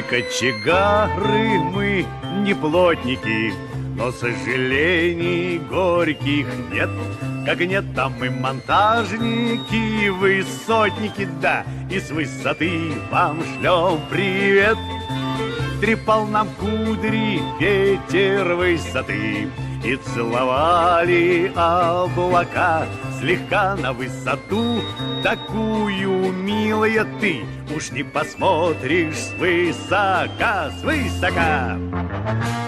Не кочегары мы, не плотники, но сожалений горьких нет. Как нет, там мы монтажники, высотники, да, и с высоты вам шлем привет. Трепал нам кудри ветер высоты, и целовали облака слегка на высоту. Такую, милая, ты уж не посмотришь свысока, свысока.